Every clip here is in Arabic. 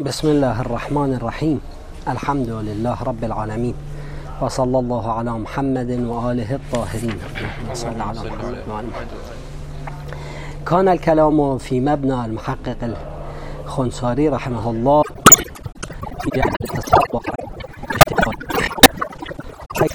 بسم الله الرحمن الرحيم. الحمد لله رب العالمين، وصلى الله على محمد وآله الطاهرين. اللهم صل على محمد وآل محمد. كان الكلام في مبنى المحقق الخنساري رحمه الله في جهة التصرف والاجتهاد، حيث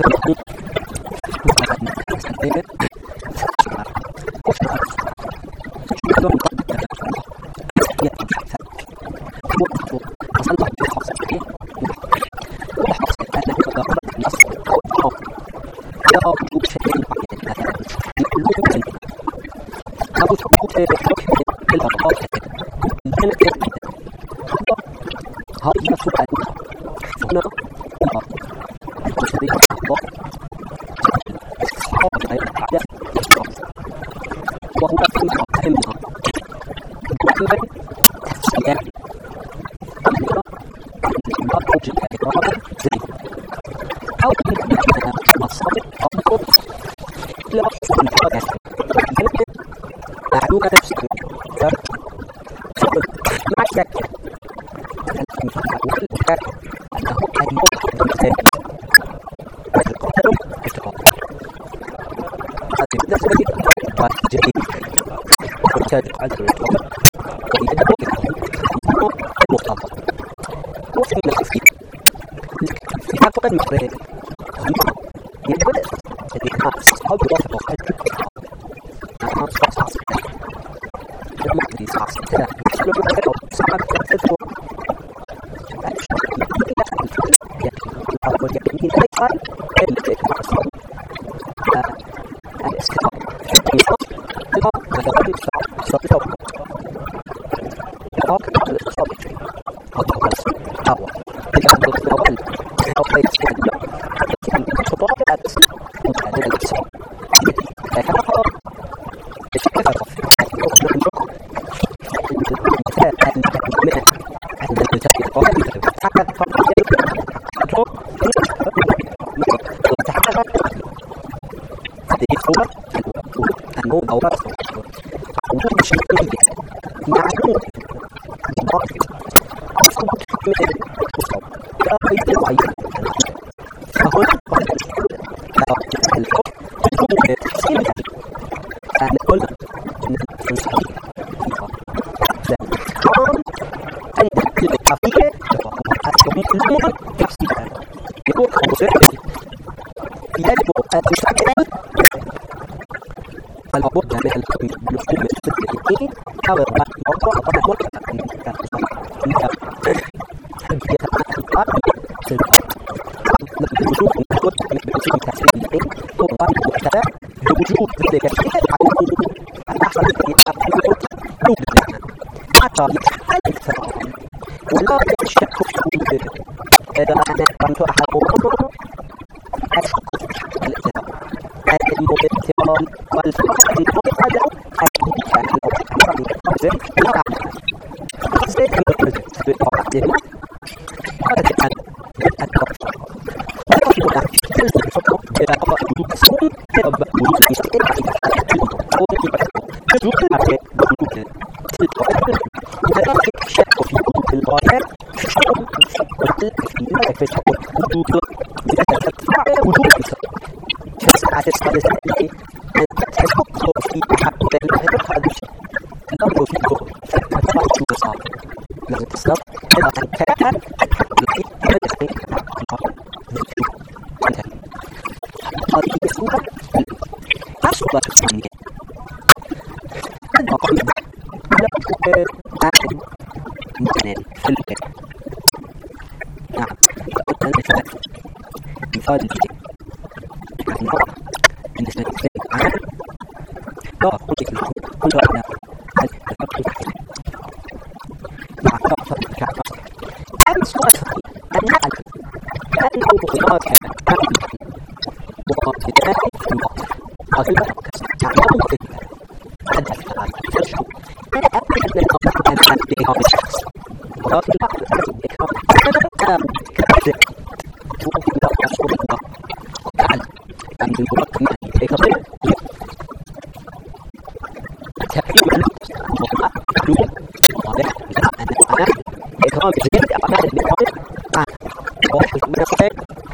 زيادة أعمال بالقدر واحد من الصحيح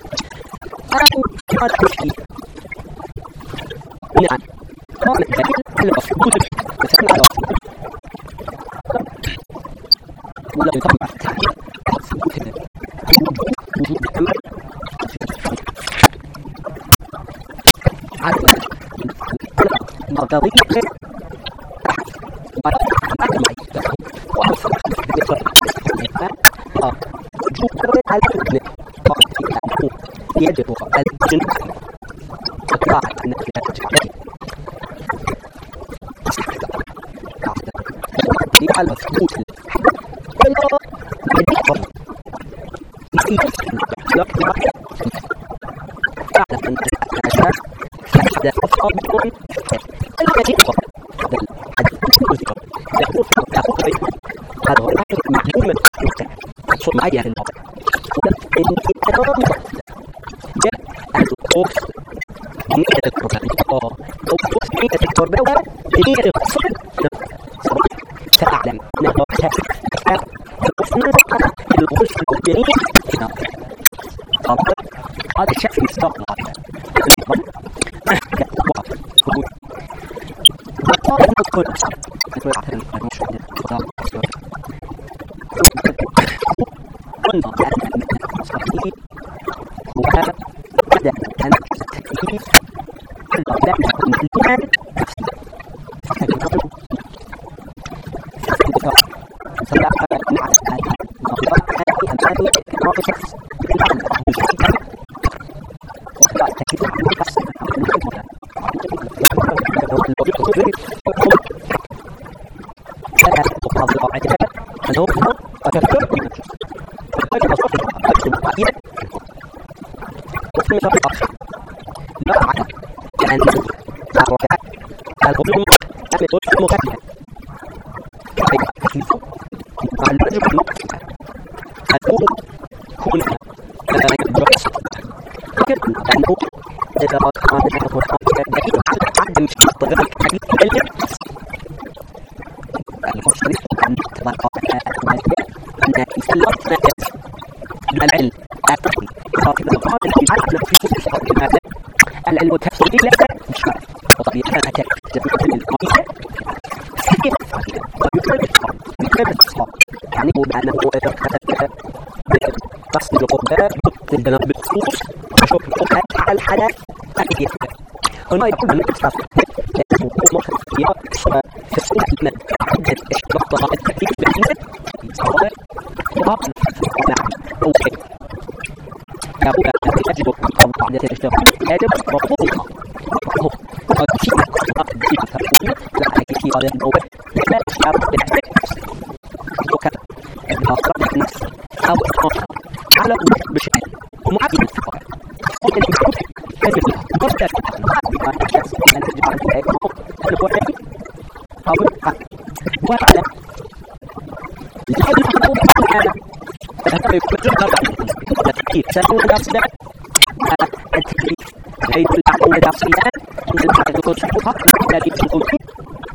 أو التشكيل. نعم قام الدليل على مفقود مثلا على مفقود ولا يقام التحقيق وجود الأمر عدد قضية يجب الجنب الطاعة النافذة على المفقود أعلم أن الأشياء تحدث أفضل الذي هذا هو الأمر معلومة صور معينة للنظر جاء الدكتور هي الدكتور هي الدكتور بلغة هي الدكتور تعلم أنه الغرفة الجنية هذا الشيء في مستقبل العلم التفصيلي لا مش طبيعي أنا يعني هو بأنه قصد القرآن عندنا بالخصوص نشوف القرآن على الحدث الأكيد هنا يقول أن الإسلاف في السنة المد عدد اشتراط التكليف بالإنسان سواء يضاف نعم أو شيء يقول أن يجب الطبع عدد الاشتراط يجب رفضها وقد شيء لا كثير من النوبة لا تشعر بالحسن وكذا أفراد النفس أو الآخر على بشكل ومعبد الفقر ممكن يكون هذه مرتبة أن تجب أن تكون الوحيد أو الحق وعلى هذا يكون التكليف سأقول نفسنا التكليف غير العقول تفصيلا من الحق يكون شبهها الذي تكون فيه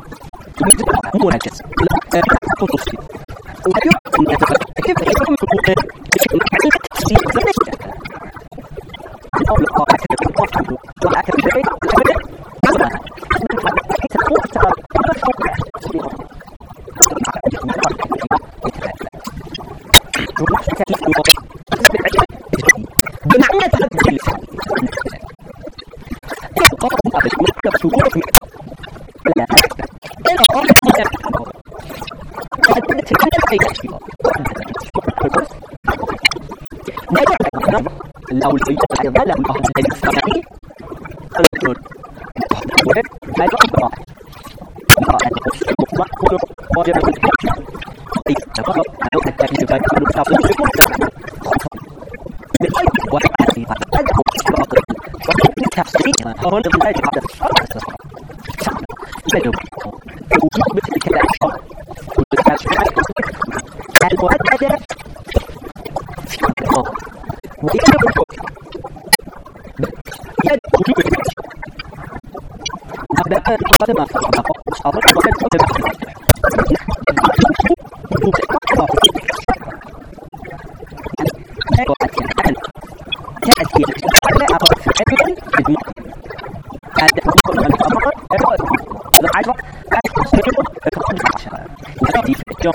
مركز لا تفصيل ويمكن أن كيف يكون بشكل عديد التفصيل ذلك أو لقاء وعاك بشيء بمعنى تحدث الأولوية أيضا لهم أهل الإسلامي الأولون ما يقرأ المطلق كله واجب أي تقرأ أنه التكليف غير المستقبل بالأيضا وحد فيها أدعو استراطة وتفسيرها هون الغاية على الصلاة يجب وجود مثل كذا الشرع والتشريعات المؤددة في الأمر ويجب وجود هذا قدم تأتي على فعل بالماضي هذا هو الأمر العشرة يأتي في اليوم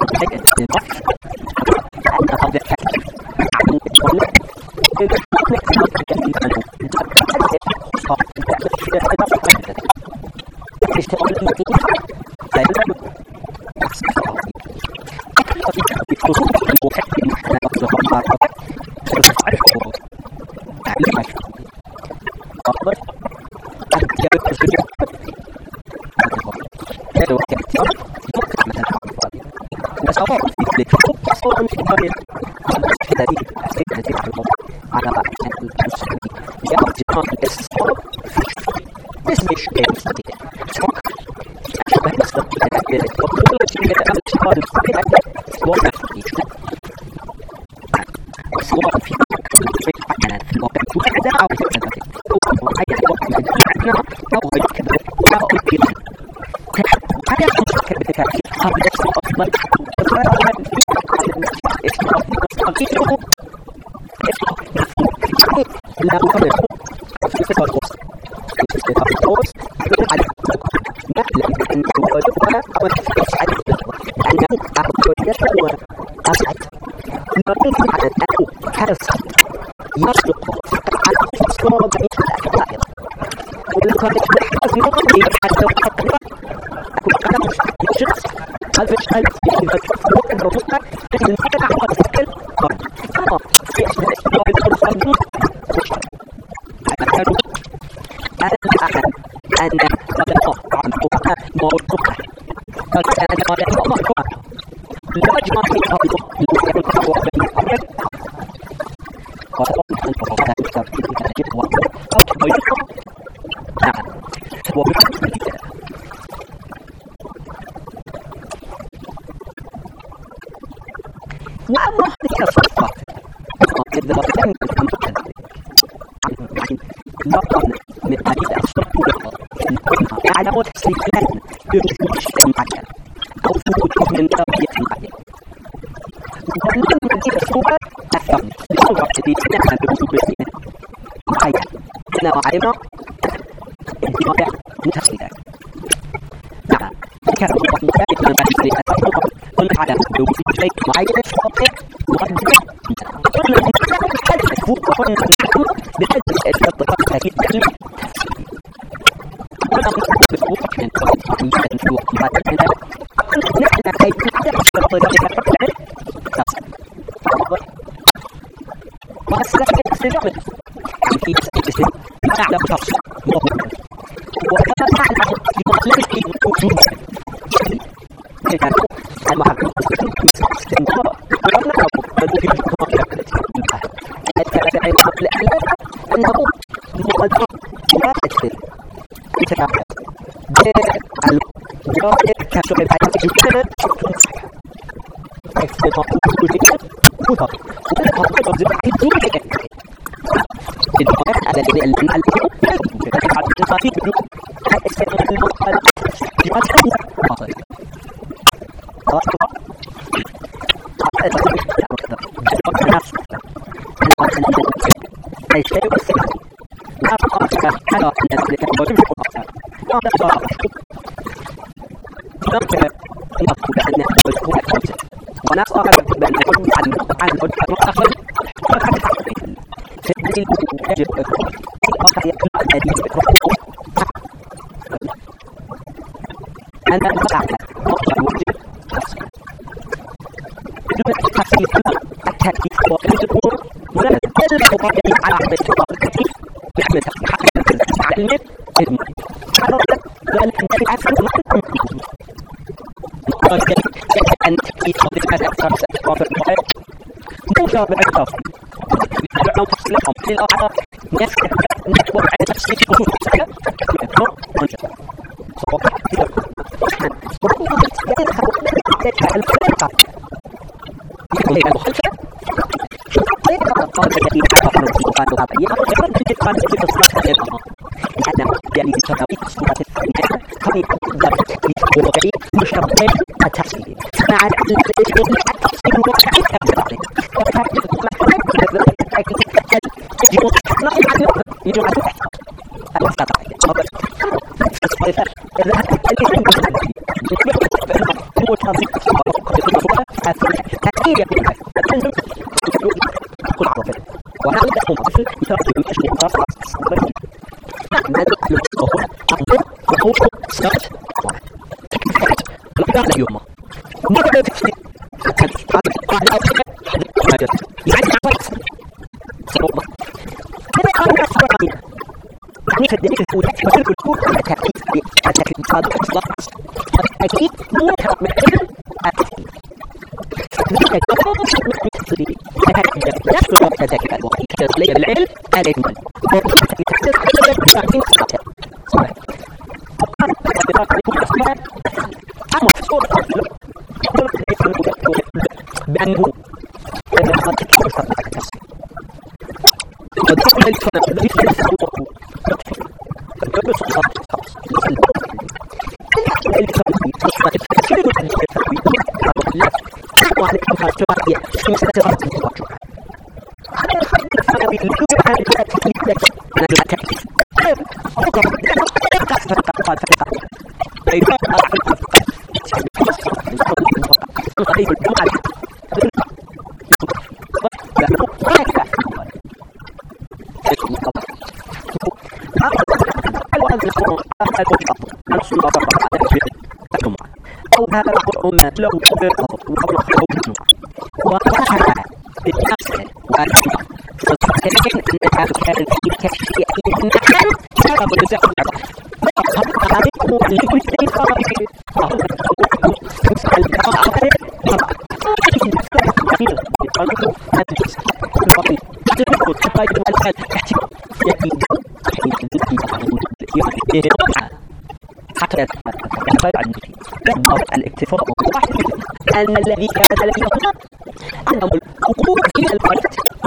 الاكتفاء أن الذي كان له أنهم الوقوع في الفرد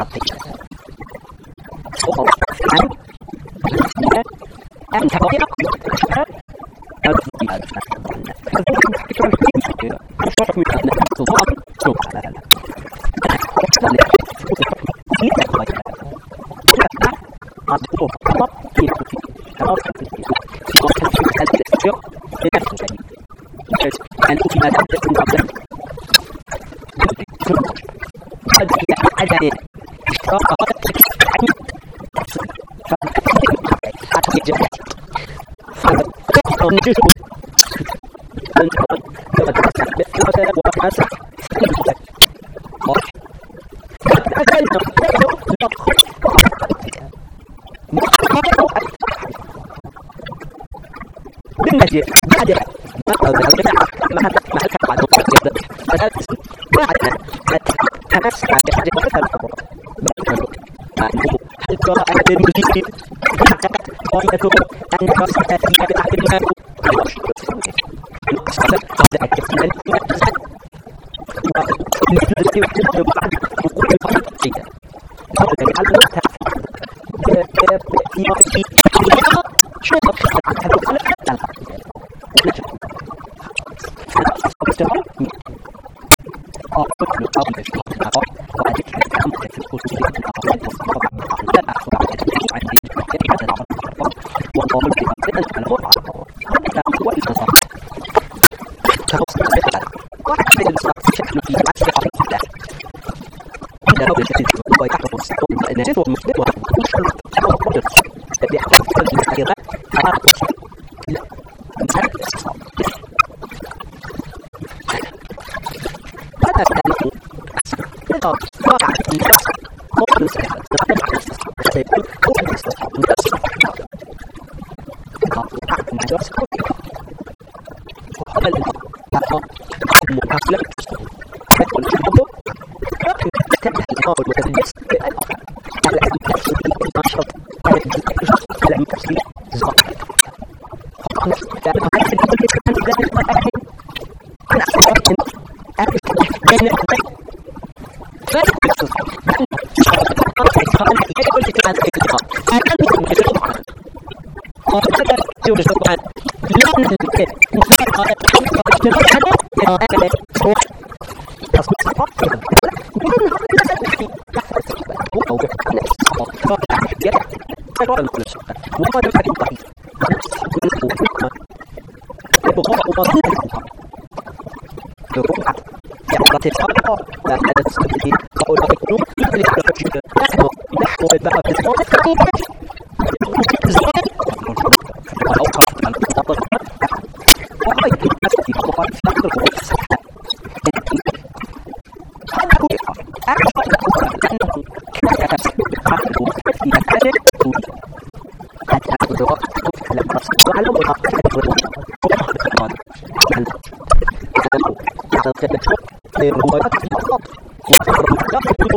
أن تبقى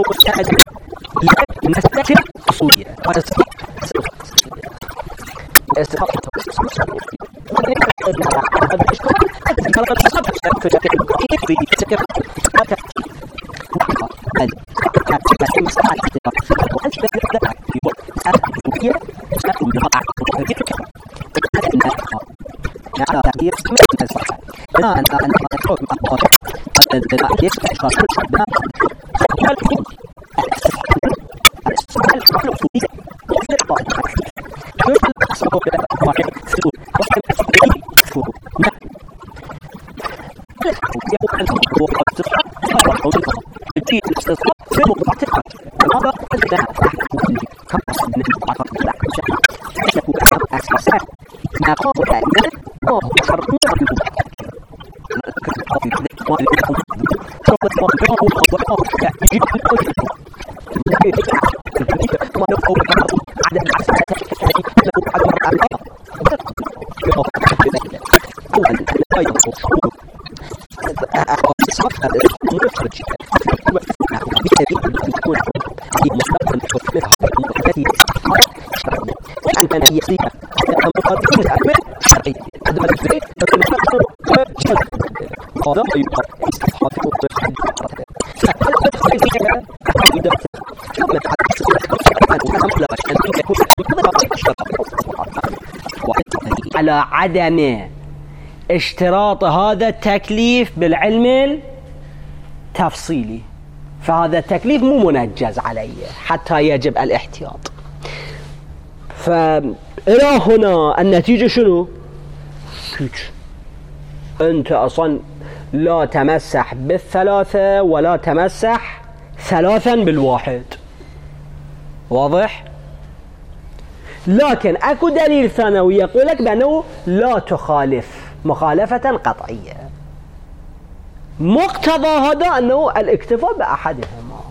نستكشف أصولية على عدم اشتراط هذا التكليف بالعلم التفصيلي، فهذا التكليف مو منجز عليه حتى يجب الاحتياط. فإلى هنا النتيجة شنو؟ أنت أصلا لا تمسح بالثلاثة ولا تمسح ثلاثا بالواحد، واضح؟ لكن أكو دليل ثانوي يقول لك بأنه لا تخالف مخالفة قطعية، مقتضى هذا أنه الاكتفاء بأحدهما.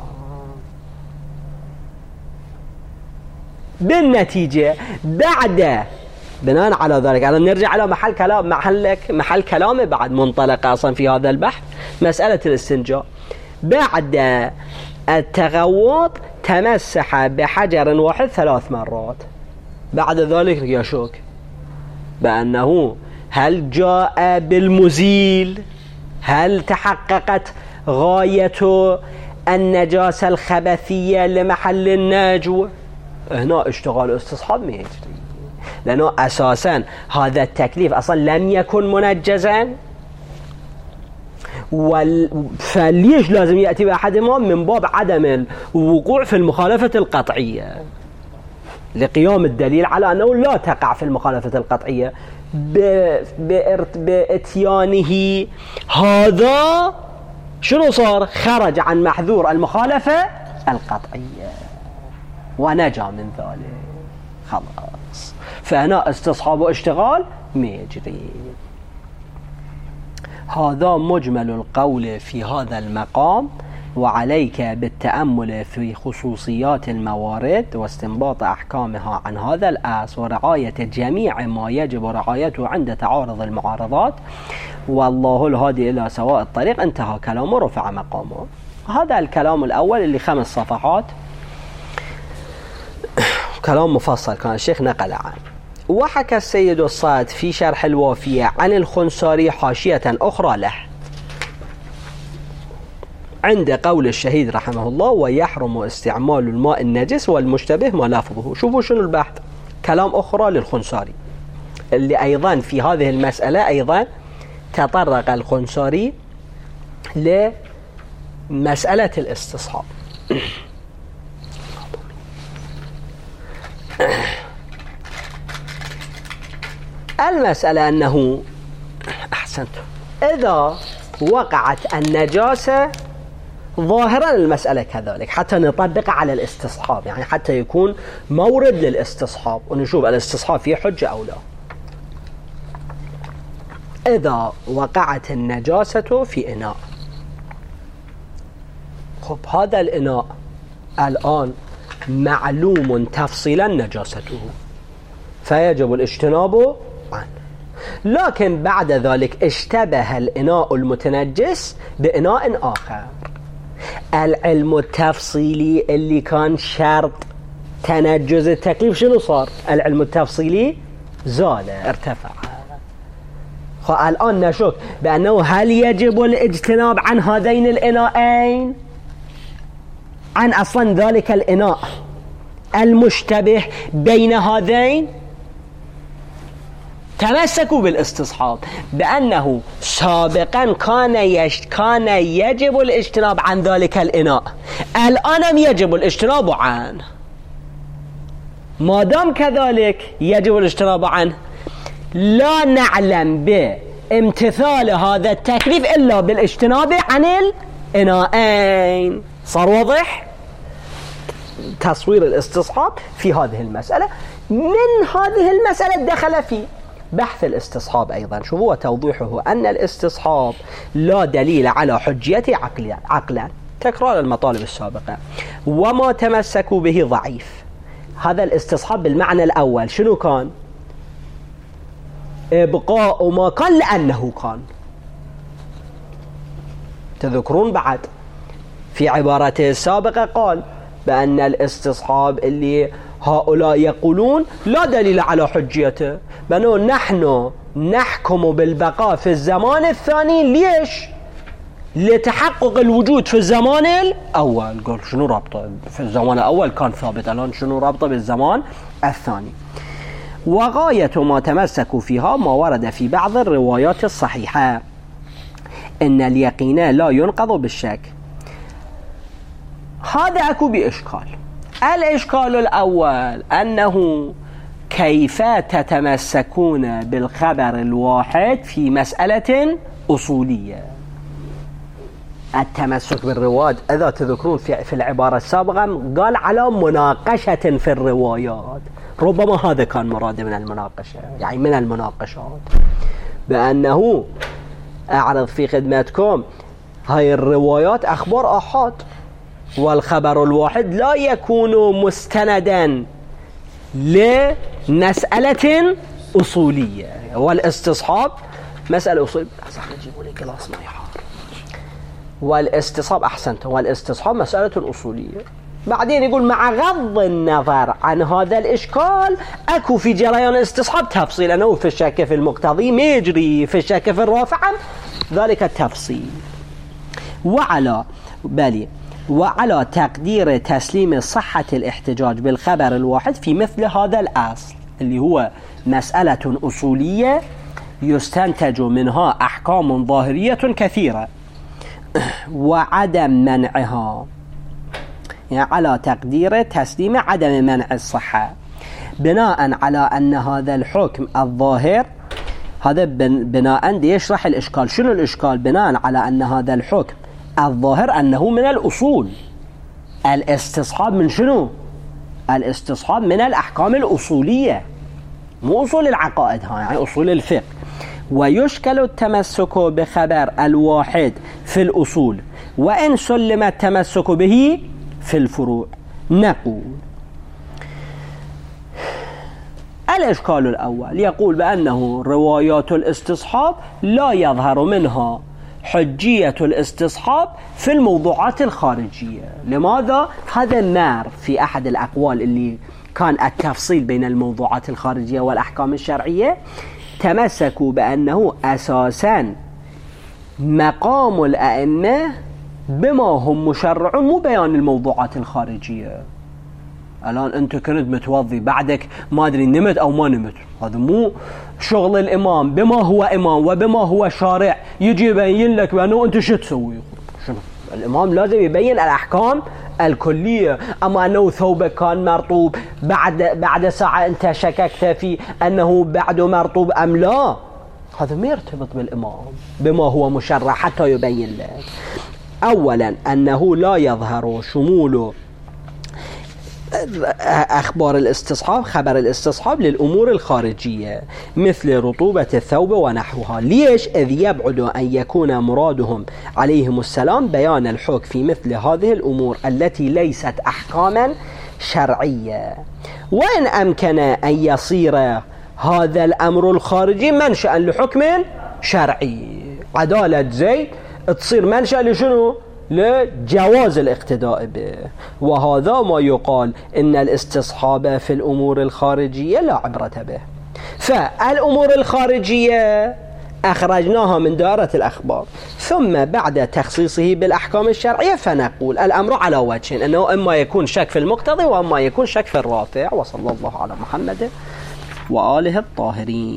بالنتيجة بعد بناء على ذلك أنا نرجع على محل كلامه بعد منطلق أصلا في هذا البحث، مسألة الاستنجاء. بعد التغوط تمسح بحجر واحد 3 مرات، بعد ذلك يشك بأنه هل جاء بالمزيل، هل تحققت غاية النجاسة الخبثية لمحل النجو. هنا اشتغال استصحاب ما يجري، لأنه أساسا هذا التكليف أصلا لم يكن منجزا، فليش لازم يأتي بأحدهما؟ من باب عدم الوقوع في المخالفة القطعية، لقيام الدليل على أنه لا تقع في المخالفة القطعية بإتيانه. هذا شنو صار؟ خرج عن محذور المخالفة القطعية ونجا من ذلك، خلاص. فهنا استصحاب واشتغال ما يجري. هذا مجمل القول في هذا المقام، وعليك بالتأمل في خصوصيات الموارد واستنباط أحكامها عن هذا الأصل، ورعاية جميع ما يجب رعايته عند تعارض المعارضات، والله الهادي إلى سواء الطريق. انتهى كلامه، رفع مقامه. هذا الكلام الأول اللي 5 صفحات، كلام مفصل كان الشيخ نقل عنه. وحكى السيد الصاد في شرح الوافية عن الخنساري حاشية أخرى له عند قول الشهيد رحمه الله: ويحرم استعمال الماء النجس والمشتبه ما لفظه. شوفوا شنو البحث، كلام أخرى للخنساري، اللي أيضا في هذه المسألة أيضا تطرق الخنساري لمسألة الاستصحاب. المسألة أنه أحسنت إذا وقعت النجاسة ظاهرا المسألة كذلك، حتى نطبق على الاستصحاب، يعني حتى يكون مورد للاستصحاب ونشوف الاستصحاب فيه حجة أو لا. إذا وقعت النجاسة في إناء، خب هذا الإناء الآن معلوم تفصيلا نجاسته، فيجب الاجتناب عنه. لكن بعد ذلك اشتبه الإناء المتنجس بإناء آخر، العلم التفصيلي اللي كان شرط تنجز التكليف شنو صار؟ العلم التفصيلي زال ارتفع. الآن نشك بأنه هل يجب الاجتناب عن هذين الإناءين، عن أصلا ذلك الإناء المشتبه بين هذين. تمسكوا بالاستصحاب بأنه سابقا كان يجب الاجتناب عن ذلك الإناء، الآن يجب الاجتناب عنه. ما دام كذلك يجب الاجتناب عنه، لا نعلم بامتثال هذا التكليف إلا بالاجتناب عن الإناءين. صار واضح تصوير الاستصحاب في هذه المسألة. من هذه المسألة دخل في بحث الاستصحاب أيضا. شوفوا توضيحه أن الاستصحاب لا دليل على حجيته عقلا، تكرار المطالب السابقة، وما تمسكوا به ضعيف. هذا الاستصحاب بالمعنى الأول شنو كان؟ إبقاء ما كان لأنه كان. تذكرون بعد في عبارته السابقة قال بأن الاستصحاب اللي هؤلاء يقولون لا دليل على حجيته، بأنه نحن نحكم بالبقاء في الزمان الثاني. ليش؟ لتحقق الوجود في الزمان الأول. قال شنو رابطه؟ في الزمان الأول كان ثابت، الآن شنو رابطه بالزمان الثاني؟ وغاية ما تمسكوا فيها ما ورد في بعض الروايات الصحيحة إن اليقين لا ينقض بالشك. هذا أكو بإشكال. الإشكال الأول أنه كيف تتمسكون بالخبر الواحد في مسألة أصولية؟ التمسك بالروايات إذا تذكرون في العبارة السابقة قال على مناقشة في الروايات، ربما هذا كان مراد من المناقشة، يعني من المناقشات، بأنه أعرض في خدمتكم هاي الروايات أخبار آحاد، والخبر الواحد لا يكون مستندا لمسألة أصولية، والاستصحاب مسألة أصولية. صح نجيبوا لي كلاس ماي حار. والاستصحاب أحسنت، والاستصحاب مسألة أصولية. بعدين يقول مع غض النظر عن هذا الإشكال أكو في جريان الاستصحاب تفصيل، أنه في الشك في المقتضي ما يجري، في الشك في الرافع ذلك التفصيل. وعلى تقدير تسليم صحة الاحتجاج بالخبر الواحد في مثل هذا الأصل اللي هو مسألة أصولية يستنتج منها أحكام ظاهرية كثيرة، وعدم منعها، يعني على تقدير تسليم عدم منع الصحة بناء على أن هذا الحكم الظاهر. هذا بناء دي يشرح الإشكال. شنو الإشكال؟ بناء على أن هذا الحكم الظاهر أنه من الأصول. الاستصحاب من شنو؟ الاستصحاب من الأحكام الأصولية، مو أصول العقائد، يعني أصول الفقه. ويشكل التمسك بخبر الواحد في الأصول وإن سلم التمسك به في الفروع. نقول الإشكال الأول يقول بأنه روايات الاستصحاب لا يظهر منها حجية الاستصحاب في الموضوعات الخارجية. لماذا؟ هذا مار في أحد الأقوال اللي كان التفصيل بين الموضوعات الخارجية والأحكام الشرعية. تمسكوا بأنه أساساً مقام الأئمة بما هم مشرعون مو بيان الموضوعات الخارجية. الآن أنت كنت متوضي بعدك ما أدري نمت أو ما نمت، هذا مو شغل الإمام بما هو إمام وبما هو شارع يجي يبين لك بأنه أنت شو تسوي. شنو الإمام لازم يبين الأحكام الكلية. أما أنه ثوبك كان مرطوب بعد ساعة أنت شككت في أنه بعده مرطوب أم لا، هذا ما يرتبط بالإمام بما هو مشرع حتى يبين لك. أولا أنه لا يظهر شمول أخبار الاستصحاب خبر الاستصحاب للأمور الخارجية مثل رطوبة الثوب ونحوها. ليش؟ إذ يبعد أن يكون مرادهم عليهم السلام بيان الحكم في مثل هذه الأمور التي ليست أحكاما شرعية، وإن أمكن أن يصير هذا الأمر الخارجي منشأ لحكم شرعي. عدالة زيد تصير منشأ لشنو؟ لجواز الاقتداء به. وهذا ما يقال إن الاستصحاب في الأمور الخارجية لا عبرة به. فالأمور الخارجية أخرجناها من دائرة الأخبار، ثم بعد تخصيصه بالأحكام الشرعية فنقول الأمر على وجهين، أنه إما يكون شك في المقتضي وإما يكون شك في الرافع. وصلى الله على محمد وآله الطاهرين.